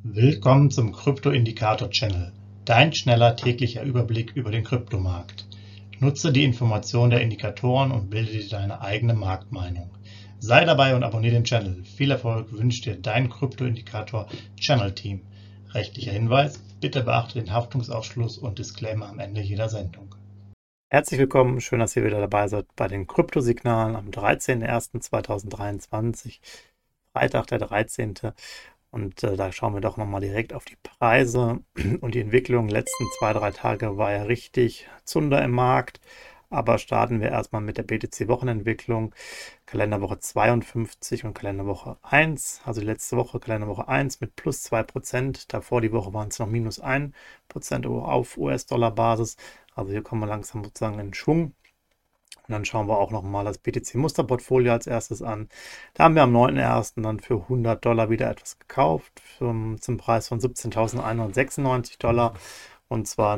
Willkommen zum Krypto-Indikator-Channel, dein schneller täglicher Überblick über den Kryptomarkt. Nutze die Informationen der Indikatoren und bilde dir deine eigene Marktmeinung. Sei dabei und abonniere den Channel. Viel Erfolg wünscht dir dein Krypto-Indikator-Channel-Team. Rechtlicher Hinweis: Bitte beachte den Haftungsausschluss und Disclaimer am Ende jeder Sendung. Herzlich willkommen, schön, dass ihr wieder dabei seid bei den Kryptosignalen am 13.01.2023, Freitag der 13. Und da schauen wir doch nochmal direkt auf die Preise und die Entwicklung. Letzten 2-3 Tage war ja richtig Zunder im Markt, aber starten wir erstmal mit der BTC-Wochenentwicklung. Kalenderwoche 52 und Kalenderwoche 1, also die letzte Woche Kalenderwoche 1 mit plus 2%. Davor die Woche waren es noch minus 1% auf US-Dollar-Basis. Also hier kommen wir langsam sozusagen in Schwung. Und dann schauen wir auch nochmal das BTC-Musterportfolio als erstes an. Da haben wir am 9.01. dann für $100 wieder etwas gekauft, zum Preis von $17.196 und zwar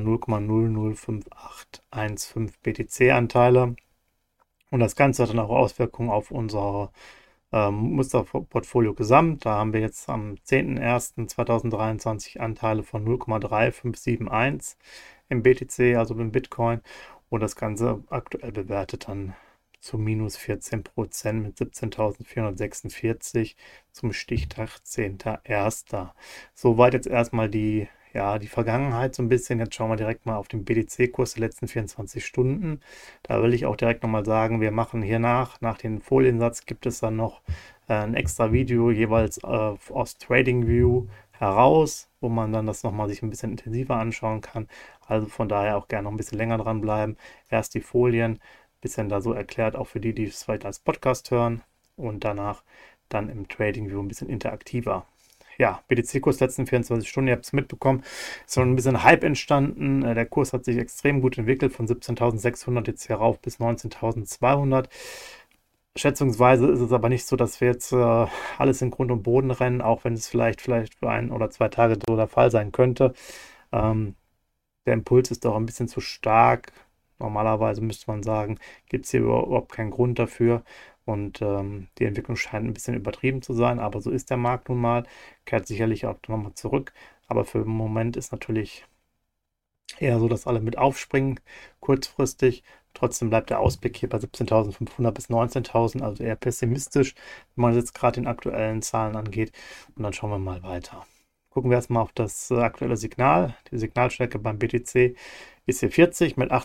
0,005815 BTC-Anteile. Und das Ganze hat dann auch Auswirkungen auf unser Musterportfolio gesamt. Da haben wir jetzt am 10.01.2023 Anteile von 0,3571 im BTC, also im Bitcoin. Und das Ganze aktuell bewertet dann zu minus 14% mit 17.446 zum Stichtag 10.01. Soweit jetzt erstmal die Vergangenheit so ein bisschen. Jetzt schauen wir direkt mal auf den BTC-Kurs der letzten 24 Stunden. Da will ich auch direkt nochmal sagen, wir machen hier nach dem Foliensatz gibt es dann noch ein extra Video jeweils aus TradingView heraus, wo man dann das nochmal sich ein bisschen intensiver anschauen kann. Also von daher auch gerne noch ein bisschen länger dranbleiben. Erst die Folien, bisschen da so erklärt, auch für die, die es vielleicht als Podcast hören, und danach dann im TradingView ein bisschen interaktiver. Ja, BTC-Kurs letzten 24 Stunden, ihr habt es mitbekommen, ist schon ein bisschen Hype entstanden. Der Kurs hat sich extrem gut entwickelt, von 17.600 jetzt hier rauf bis 19.200. Schätzungsweise ist es aber nicht so, dass wir jetzt alles in Grund und Boden rennen, auch wenn es vielleicht für 1 oder 2 Tage so der Fall sein könnte. Der Impuls ist doch ein bisschen zu stark. Normalerweise müsste man sagen, gibt es hier überhaupt keinen Grund dafür. Und die Entwicklung scheint ein bisschen übertrieben zu sein, aber so ist der Markt nun mal. Kehrt sicherlich auch nochmal zurück. Aber für den Moment ist natürlich eher so, dass alle mit aufspringen, kurzfristig. Trotzdem bleibt der Ausblick hier bei 17.500 bis 19.000, also eher pessimistisch, wenn man jetzt gerade den aktuellen Zahlen angeht. Und dann schauen wir mal weiter. Gucken wir erstmal auf das aktuelle Signal. Die Signalstärke beim BTC ist hier 40 mit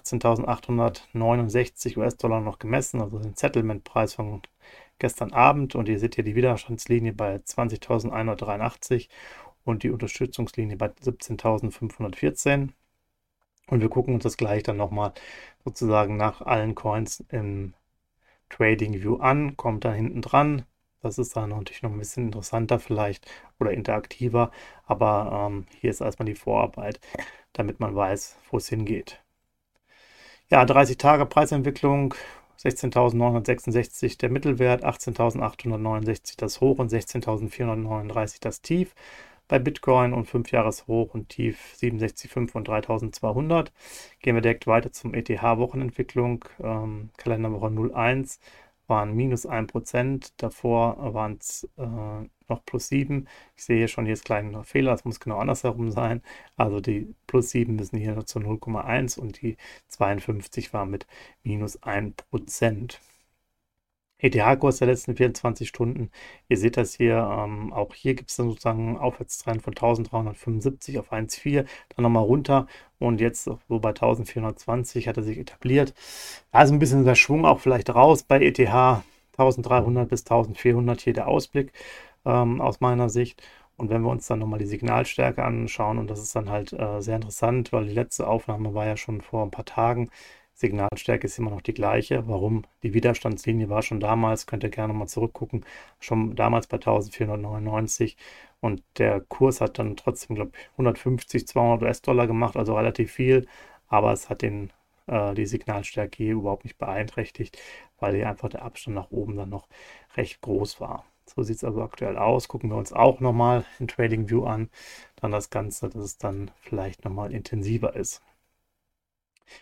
18.869 US-Dollar noch gemessen, also den Settlement-Preis von gestern Abend. Und ihr seht hier die Widerstandslinie bei 20.183 und die Unterstützungslinie bei 17.514. Und wir gucken uns das gleich dann nochmal sozusagen nach allen Coins im TradingView an, kommt dann hinten dran. Das ist dann natürlich noch ein bisschen interessanter vielleicht oder interaktiver, aber hier ist erstmal die Vorarbeit, damit man weiß, wo es hingeht. Ja, 30 Tage Preisentwicklung, 16.966 der Mittelwert, 18.869 das Hoch und 16.439 das Tief bei Bitcoin und 5 Jahreshoch und Tief 67,5 und 3.200. Gehen wir direkt weiter zum ETH-Wochenentwicklung. Kalenderwoche 01 waren minus 1%, davor waren es noch plus 7. Ich sehe hier schon, hier ist kleiner Fehler, es muss genau andersherum sein. Also die plus 7 müssen hier noch zu 0,1 und die 52 war mit minus 1%. ETH-Kurs der letzten 24 Stunden. Ihr seht das hier, auch hier gibt es dann sozusagen einen Aufwärtstrend von 1375 auf 1,4, dann nochmal runter und jetzt so bei 1420 hat er sich etabliert. Da ist ein bisschen der Schwung auch vielleicht raus bei ETH, 1300 bis 1400 hier der Ausblick aus meiner Sicht. Und wenn wir uns dann nochmal die Signalstärke anschauen, und das ist dann halt sehr interessant, weil die letzte Aufnahme war ja schon vor ein paar Tagen, Signalstärke ist immer noch die gleiche. Warum? Die Widerstandslinie war schon damals, könnt ihr gerne mal zurückgucken, schon damals bei 1499 und der Kurs hat dann trotzdem, glaube ich, 150, 200 US-Dollar gemacht, also relativ viel, aber es hat die Signalstärke hier überhaupt nicht beeinträchtigt, weil hier einfach der Abstand nach oben dann noch recht groß war. So sieht es also aktuell aus. Gucken wir uns auch nochmal in TradingView an, dann das Ganze, dass es dann vielleicht nochmal intensiver ist.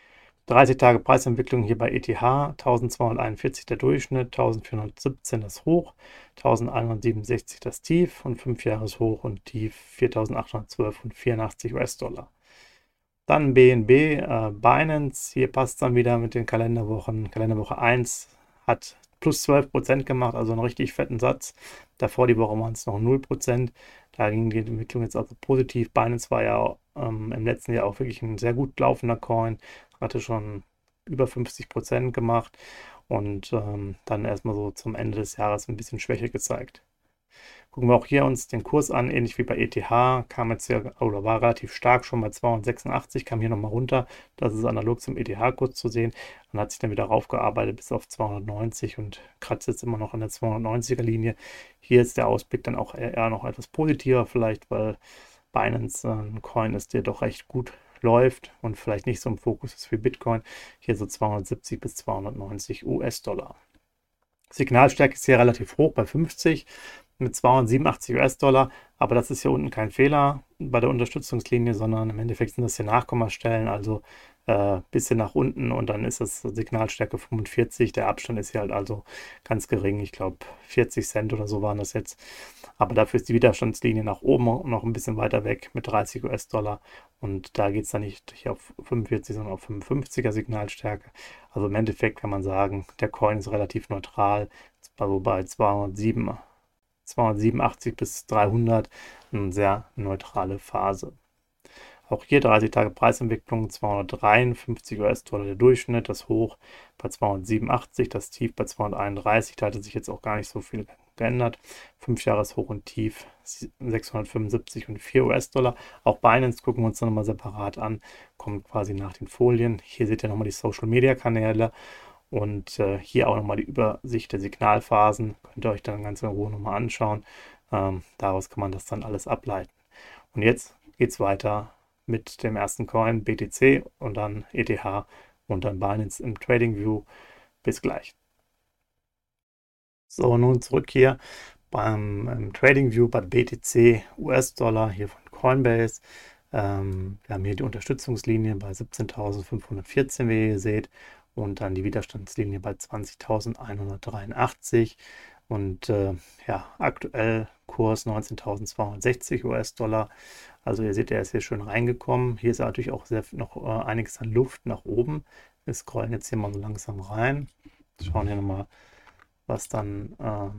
30 Tage Preisentwicklung hier bei ETH, 1241 der Durchschnitt, 1417 das Hoch, 1167 das Tief und 5 Jahreshoch und Tief 4812 und 84 US-Dollar. Dann BNB, Binance, hier passt es dann wieder mit den Kalenderwochen. Kalenderwoche 1 hat plus 12% gemacht, also einen richtig fetten Satz. Davor die Woche waren es noch 0%. Da ging die Entwicklung jetzt also positiv. Binance war ja im letzten Jahr auch wirklich ein sehr gut laufender Coin, hatte schon über 50% gemacht und dann erstmal so zum Ende des Jahres ein bisschen Schwäche gezeigt. Gucken wir auch hier uns den Kurs an, ähnlich wie bei ETH, kam jetzt hier, oder war relativ stark schon bei 286, kam hier nochmal runter. Das ist analog zum ETH-Kurs zu sehen und hat sich dann wieder raufgearbeitet bis auf 290 und kratzt jetzt immer noch an der 290er-Linie. Hier ist der Ausblick dann auch eher noch etwas positiver vielleicht, weil Binance ein Coin ist, der doch recht gut läuft und vielleicht nicht so im Fokus ist wie Bitcoin. Hier so 270 bis 290 US-Dollar. Signalstärke ist hier relativ hoch bei 50 mit 287 US-Dollar, aber das ist hier unten kein Fehler bei der Unterstützungslinie, sondern im Endeffekt sind das hier Nachkommastellen, also bisschen nach unten und dann ist das Signalstärke 45. Der Abstand ist hier halt also ganz gering, ich glaube 40 Cent oder so waren das jetzt, aber dafür ist die Widerstandslinie nach oben noch ein bisschen weiter weg mit 30 US-Dollar und da geht es dann nicht hier auf 45, sondern auf 55er Signalstärke. Also im Endeffekt kann man sagen, der Coin ist relativ neutral, also bei 287 bis 300 eine sehr neutrale Phase. Auch hier 30 Tage Preisentwicklung, 253 US-Dollar der Durchschnitt, das Hoch bei 287, das Tief bei 231, da hatte sich jetzt auch gar nicht so viel geändert. 5 Jahreshoch und Tief 675 und 4 US-Dollar. Auch Binance gucken wir uns dann nochmal separat an, kommt quasi nach den Folien. Hier seht ihr nochmal die Social-Media-Kanäle und hier auch nochmal die Übersicht der Signalphasen. Könnt ihr euch dann ganz in Ruhe nochmal anschauen. Daraus kann man das dann alles ableiten. Und jetzt geht es weiter mit dem ersten Coin BTC und dann ETH und dann Binance im TradingView. Bis gleich. So, nun zurück hier beim TradingView bei BTC US-Dollar hier von Coinbase. Wir haben hier die Unterstützungslinie bei 17.514, wie ihr seht, und dann die Widerstandslinie bei 20.183 und ja, aktuell Kurs 19.260 US-Dollar. Also ihr seht, der ist hier schön reingekommen. Hier ist natürlich auch noch einiges an Luft nach oben. Wir scrollen jetzt hier mal so langsam rein. Schauen hier nochmal, was dann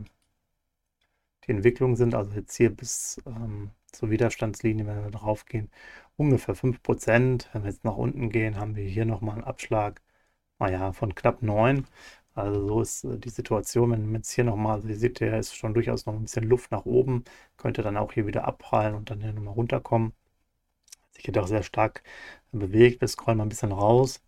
die Entwicklungen sind. Also jetzt hier bis zur Widerstandslinie, wenn wir drauf gehen, ungefähr 5%. Wenn wir jetzt nach unten gehen, haben wir hier nochmal einen Abschlag, naja, von knapp 9. Also so ist die Situation, wenn man jetzt hier nochmal, also ihr seht, der ist schon durchaus noch ein bisschen Luft nach oben, könnte dann auch hier wieder abprallen und dann hier nochmal runterkommen. Sich hier doch sehr stark bewegt. Wir scrollen mal ein bisschen raus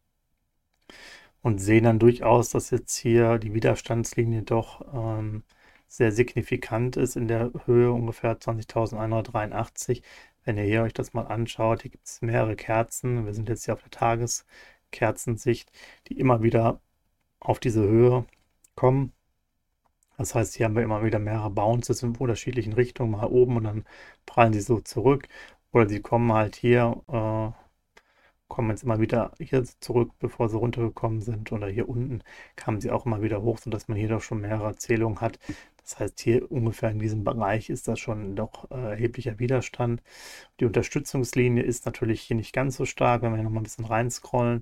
und sehen dann durchaus, dass jetzt hier die Widerstandslinie doch sehr signifikant ist in der Höhe ungefähr 20.183. Wenn ihr hier euch das mal anschaut, hier gibt es mehrere Kerzen. Wir sind jetzt hier auf der Tageskerzensicht, die immer wieder auf diese Höhe kommen. Das heißt, hier haben wir immer wieder mehrere Bounces in unterschiedlichen Richtungen, mal oben und dann prallen sie so zurück. Oder sie kommen halt hier, kommen jetzt immer wieder hier zurück, bevor sie runtergekommen sind. Oder hier unten kamen sie auch immer wieder hoch, sodass man hier doch schon mehrere Zählungen hat. Das heißt, hier ungefähr in diesem Bereich ist das schon doch erheblicher Widerstand. Die Unterstützungslinie ist natürlich hier nicht ganz so stark, wenn wir hier nochmal ein bisschen reinscrollen.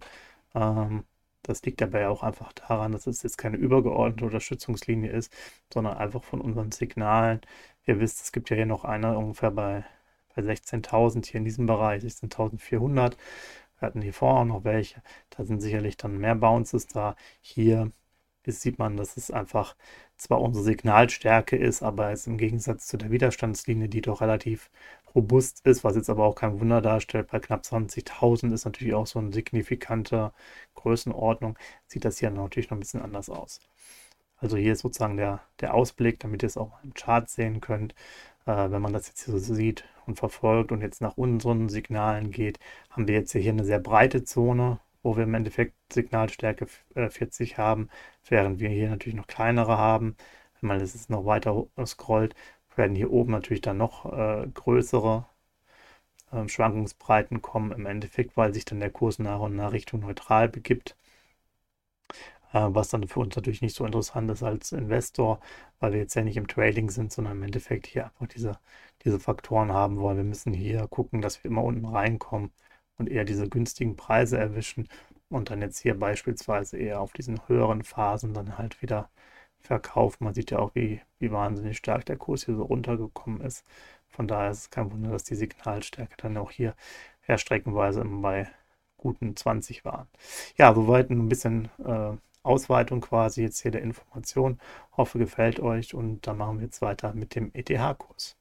Das liegt dabei auch einfach daran, dass es jetzt keine übergeordnete Unterstützungslinie ist, sondern einfach von unseren Signalen. Ihr wisst, es gibt ja hier noch eine ungefähr bei 16.000 hier in diesem Bereich, 16.400. Wir hatten hier vorher auch noch welche. Da sind sicherlich dann mehr Bounces da. Hier sieht man, dass es einfach zwar unsere Signalstärke ist, aber es im Gegensatz zu der Widerstandslinie, die doch relativ robust ist, was jetzt aber auch kein Wunder darstellt, bei knapp 20.000 ist natürlich auch so eine signifikante Größenordnung, sieht das hier natürlich noch ein bisschen anders aus. Also hier ist sozusagen der Ausblick, damit ihr es auch im Chart sehen könnt. Wenn man das jetzt hier so sieht und verfolgt und jetzt nach unseren Signalen geht, haben wir jetzt hier eine sehr breite Zone, wo wir im Endeffekt Signalstärke 40 haben, während wir hier natürlich noch kleinere haben. Wenn man das jetzt noch weiter scrollt, werden hier oben natürlich dann noch größere Schwankungsbreiten kommen im Endeffekt, weil sich dann der Kurs nach und nach Richtung neutral begibt. Was dann für uns natürlich nicht so interessant ist als Investor, weil wir jetzt ja nicht im Trading sind, sondern im Endeffekt hier einfach diese Faktoren haben wollen. Wir müssen hier gucken, dass wir immer unten reinkommen und eher diese günstigen Preise erwischen und dann jetzt hier beispielsweise eher auf diesen höheren Phasen dann halt wieder verkaufen. Man sieht ja auch, wie wahnsinnig stark der Kurs hier so runtergekommen ist. Von daher ist es kein Wunder, dass die Signalstärke dann auch hier streckenweise immer bei guten 20 waren. Ja, soweit ein bisschen Ausweitung quasi jetzt hier der Information. Hoffe, gefällt euch und dann machen wir jetzt weiter mit dem ETH-Kurs.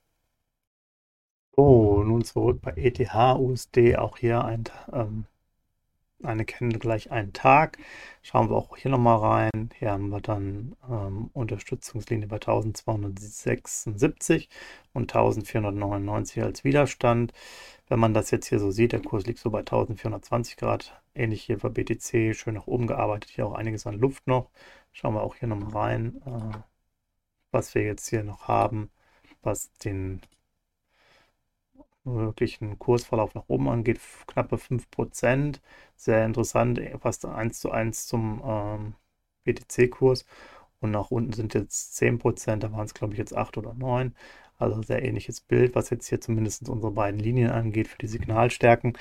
So, nun zurück bei ETH, USD, auch hier eine Candle gleich einen Tag. Schauen wir auch hier nochmal rein. Hier haben wir dann Unterstützungslinie bei 1276 und 1499 als Widerstand. Wenn man das jetzt hier so sieht, der Kurs liegt so bei 1420 Grad. Ähnlich hier bei BTC, schön nach oben gearbeitet. Hier auch einiges an Luft noch. Schauen wir auch hier nochmal rein, was wir jetzt hier noch haben, was den möglichen Kursverlauf nach oben angeht, knappe 5%. Sehr interessant, fast 1:1 zum BTC-Kurs. Und nach unten sind jetzt 10%, da waren es glaube ich jetzt 8 oder 9. Also sehr ähnliches Bild, was jetzt hier zumindest unsere beiden Linien angeht für die Signalstärken.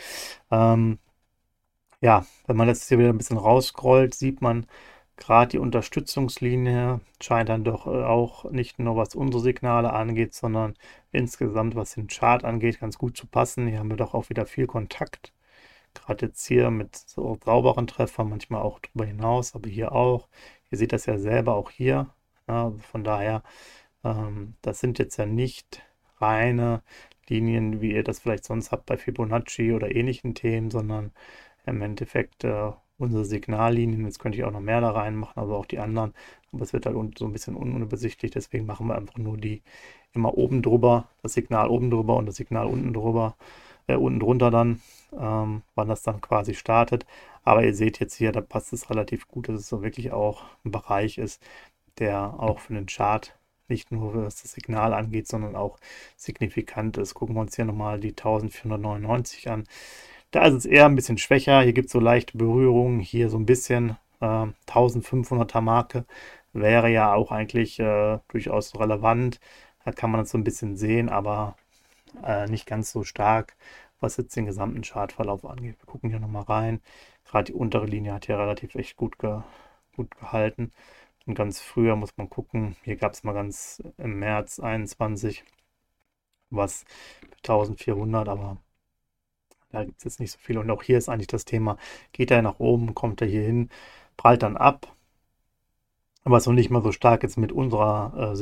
Ja, wenn man jetzt hier wieder ein bisschen rausscrollt, sieht man gerade die Unterstützungslinie scheint dann doch auch nicht nur was unsere Signale angeht, sondern insgesamt was den Chart angeht, ganz gut zu passen. Hier haben wir doch auch wieder viel Kontakt. Gerade jetzt hier mit so sauberen Treffern, manchmal auch darüber hinaus, aber hier auch. Ihr seht das ja selber auch hier. Ja, von daher, das sind jetzt ja nicht reine Linien, wie ihr das vielleicht sonst habt bei Fibonacci oder ähnlichen Themen, sondern im Endeffekt unsere Signallinien. Jetzt könnte ich auch noch mehr da reinmachen, also auch die anderen. Aber es wird halt so ein bisschen unübersichtlich. Deswegen machen wir einfach nur die immer oben drüber, das Signal oben drüber und das Signal unten drüber, unten drunter dann, wann das dann quasi startet. Aber ihr seht jetzt hier, da passt es relativ gut, dass es so wirklich auch ein Bereich ist, der auch für den Chart nicht nur was das Signal angeht, sondern auch signifikant ist. Gucken wir uns hier nochmal die 1499 an. Da ist es eher ein bisschen schwächer. Hier gibt es so leichte Berührungen. Hier so ein bisschen 1500er Marke wäre ja auch eigentlich durchaus relevant. Da kann man das so ein bisschen sehen, aber nicht ganz so stark, was jetzt den gesamten Chartverlauf angeht. Wir gucken hier nochmal rein. Gerade die untere Linie hat hier relativ echt gut gehalten. Und ganz früher muss man gucken. Hier gab es mal ganz im März 21 was für 1400, aber da gibt es jetzt nicht so viel. Und auch hier ist eigentlich das Thema, geht er nach oben, kommt er hier hin, prallt dann ab. Aber es ist noch nicht mal so stark jetzt mit unserer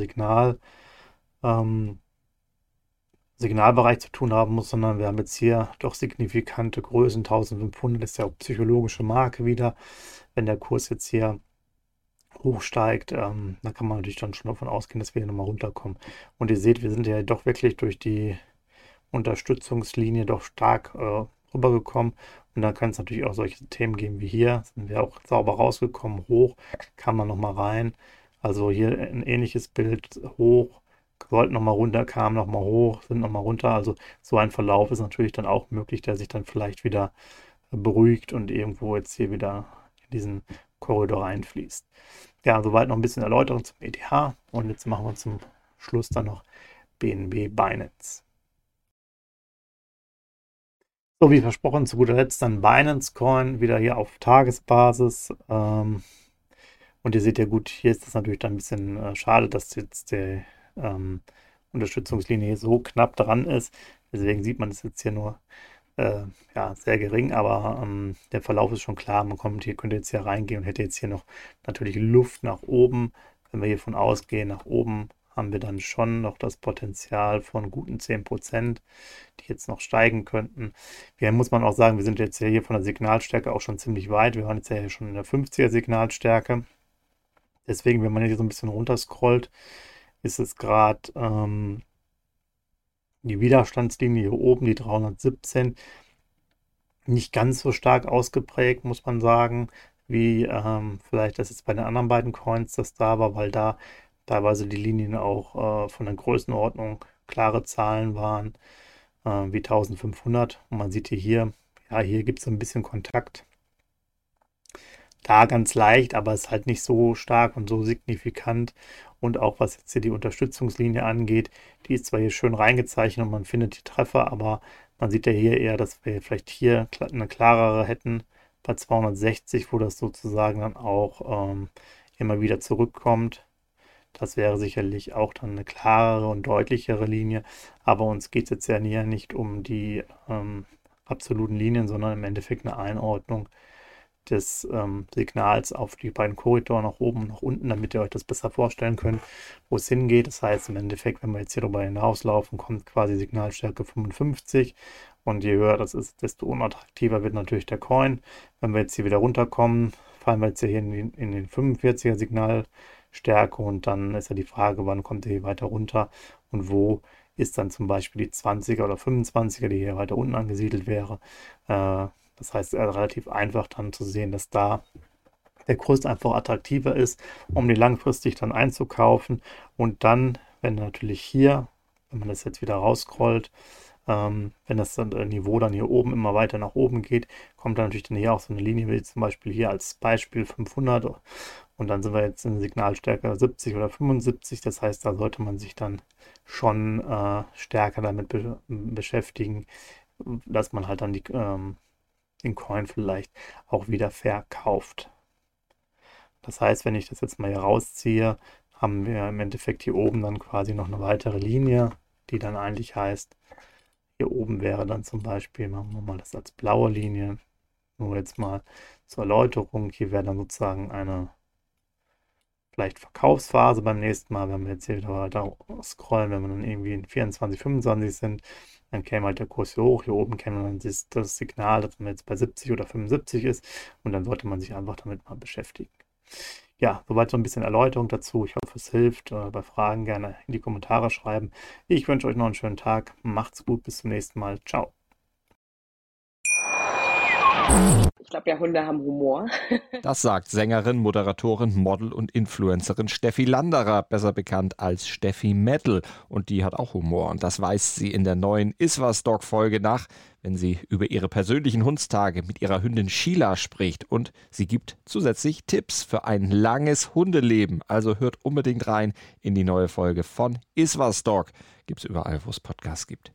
Signalbereich zu tun haben muss, sondern wir haben jetzt hier doch signifikante Größen, 1500 ist ja auch psychologische Marke wieder. Wenn der Kurs jetzt hier hochsteigt, dann kann man natürlich dann schon davon ausgehen, dass wir hier nochmal runterkommen. Und ihr seht, wir sind ja doch wirklich durch die Unterstützungslinie doch stark rübergekommen. Und dann kann es natürlich auch solche Themen geben wie hier. Sind wir auch sauber rausgekommen, hoch, kann man nochmal rein. Also hier ein ähnliches Bild, hoch, sollten nochmal runter, kamen nochmal hoch, sind nochmal runter. Also so ein Verlauf ist natürlich dann auch möglich, der sich dann vielleicht wieder beruhigt und irgendwo jetzt hier wieder in diesen Korridor reinfließt. Ja, soweit noch ein bisschen Erläuterung zum ETH. Und jetzt machen wir zum Schluss dann noch BNB Binance. So, wie versprochen, zu guter Letzt dann Binance Coin, wieder hier auf Tagesbasis. Und ihr seht ja gut, hier ist das natürlich dann ein bisschen schade, dass jetzt die Unterstützungslinie hier so knapp dran ist. Deswegen sieht man es jetzt hier nur ja, sehr gering, aber der Verlauf ist schon klar. Man könnte jetzt hier reingehen und hätte jetzt hier noch natürlich Luft nach oben. Wenn wir hiervon ausgehen, nach oben haben wir dann schon noch das Potenzial von guten 10%, die jetzt noch steigen könnten. Hier muss man auch sagen, wir sind jetzt hier von der Signalstärke auch schon ziemlich weit. Wir waren jetzt ja hier schon in der 50er Signalstärke. Deswegen, wenn man hier so ein bisschen runterscrollt, ist es gerade die Widerstandslinie hier oben, die 317, nicht ganz so stark ausgeprägt, muss man sagen, wie vielleicht das jetzt bei den anderen beiden Coins das da war, weil da teilweise die Linien auch von der Größenordnung klare Zahlen waren. wie 1500 und man sieht hier, ja, hier gibt es so ein bisschen Kontakt. Da ganz leicht, aber es ist halt nicht so stark und so signifikant. Und auch was jetzt hier die Unterstützungslinie angeht, die ist zwar hier schön reingezeichnet und man findet die Treffer, aber man sieht ja hier eher, dass wir vielleicht hier eine klarere hätten bei 260, wo das sozusagen dann auch immer wieder zurückkommt. Das wäre sicherlich auch dann eine klarere und deutlichere Linie, aber uns geht es jetzt ja nicht um die absoluten Linien, sondern im Endeffekt eine Einordnung des Signals auf die beiden Korridore nach oben und nach unten, damit ihr euch das besser vorstellen könnt, wo es hingeht. Das heißt im Endeffekt, wenn wir jetzt hier darüber hinauslaufen, kommt quasi Signalstärke 55 und je höher das ist, desto unattraktiver wird natürlich der Coin. Wenn wir jetzt hier wieder runterkommen, fallen wir jetzt hier in den 45er Signalstärke und dann ist ja die Frage, wann kommt ihr hier weiter runter und wo ist dann zum Beispiel die 20er oder 25er, die hier weiter unten angesiedelt wäre. Das heißt, relativ einfach dann zu sehen, dass da der Kurs einfach attraktiver ist, um die langfristig dann einzukaufen. Und dann, wenn natürlich hier, wenn man das jetzt wieder rausscrollt, wenn das dann Niveau dann hier oben immer weiter nach oben geht, kommt dann natürlich dann hier auch so eine Linie, wie zum Beispiel hier als Beispiel 500 und dann sind wir jetzt in Signalstärke 70 oder 75. Das heißt, da sollte man sich dann schon stärker damit beschäftigen, dass man halt dann den Coin vielleicht auch wieder verkauft. Das heißt, wenn ich das jetzt mal hier rausziehe, haben wir im Endeffekt hier oben dann quasi noch eine weitere Linie, die dann eigentlich heißt, hier oben wäre dann zum Beispiel, machen wir mal das als blaue Linie, nur jetzt mal zur Erläuterung, hier wäre dann sozusagen eine vielleicht Verkaufsphase beim nächsten Mal, wenn wir jetzt hier wieder weiter scrollen, wenn wir dann irgendwie in 24, 25 sind, dann käme halt der Kurs hier hoch, hier oben käme dann das Signal, dass man jetzt bei 70 oder 75 ist und dann sollte man sich einfach damit mal beschäftigen. Ja, soweit so ein bisschen Erläuterung dazu. Ich hoffe, es hilft. Bei Fragen gerne in die Kommentare schreiben. Ich wünsche euch noch einen schönen Tag. Macht's gut, bis zum nächsten Mal. Ciao. Ich glaube ja, Hunde haben Humor. Das sagt Sängerin, Moderatorin, Model und Influencerin Steffi Landerer, besser bekannt als Steffi Metal. Und die hat auch Humor. Und das weist sie in der neuen Iswas-Dog-Folge nach, wenn sie über ihre persönlichen Hundstage mit ihrer Hündin Sheila spricht. Und sie gibt zusätzlich Tipps für ein langes Hundeleben. Also hört unbedingt rein in die neue Folge von Iswas-Dog. Gibt's überall, wo es Podcasts gibt.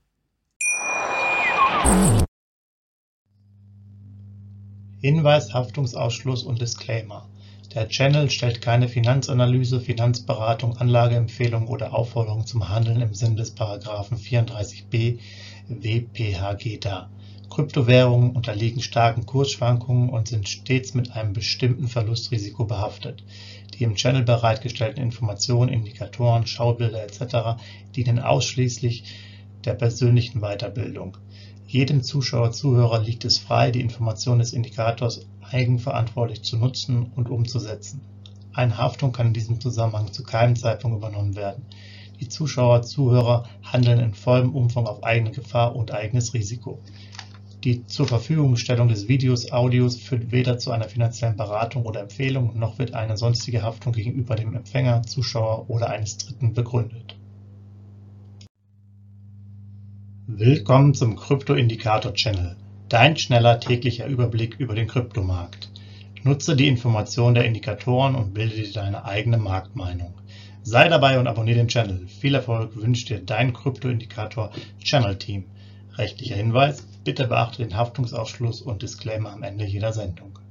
Hinweis, Haftungsausschluss und Disclaimer. Der Channel stellt keine Finanzanalyse, Finanzberatung, Anlageempfehlung oder Aufforderung zum Handeln im Sinne des Paragraphen 34b WPHG dar. Kryptowährungen unterliegen starken Kursschwankungen und sind stets mit einem bestimmten Verlustrisiko behaftet. Die im Channel bereitgestellten Informationen, Indikatoren, Schaubilder etc. dienen ausschließlich der persönlichen Weiterbildung. Jedem Zuschauer, Zuhörer liegt es frei, die Information des Indikators eigenverantwortlich zu nutzen und umzusetzen. Eine Haftung kann in diesem Zusammenhang zu keinem Zeitpunkt übernommen werden. Die Zuschauer, Zuhörer handeln in vollem Umfang auf eigene Gefahr und eigenes Risiko. Die zur Verfügungstellung des Videos, Audios führt weder zu einer finanziellen Beratung oder Empfehlung, noch wird eine sonstige Haftung gegenüber dem Empfänger, Zuschauer oder eines Dritten begründet. Willkommen zum Krypto-Indikator-Channel, dein schneller täglicher Überblick über den Kryptomarkt. Nutze die Informationen der Indikatoren und bilde dir deine eigene Marktmeinung. Sei dabei und abonniere den Channel. Viel Erfolg wünscht dir dein Krypto-Indikator-Channel-Team. Rechtlicher Hinweis: Bitte beachte den Haftungsausschluss und Disclaimer am Ende jeder Sendung.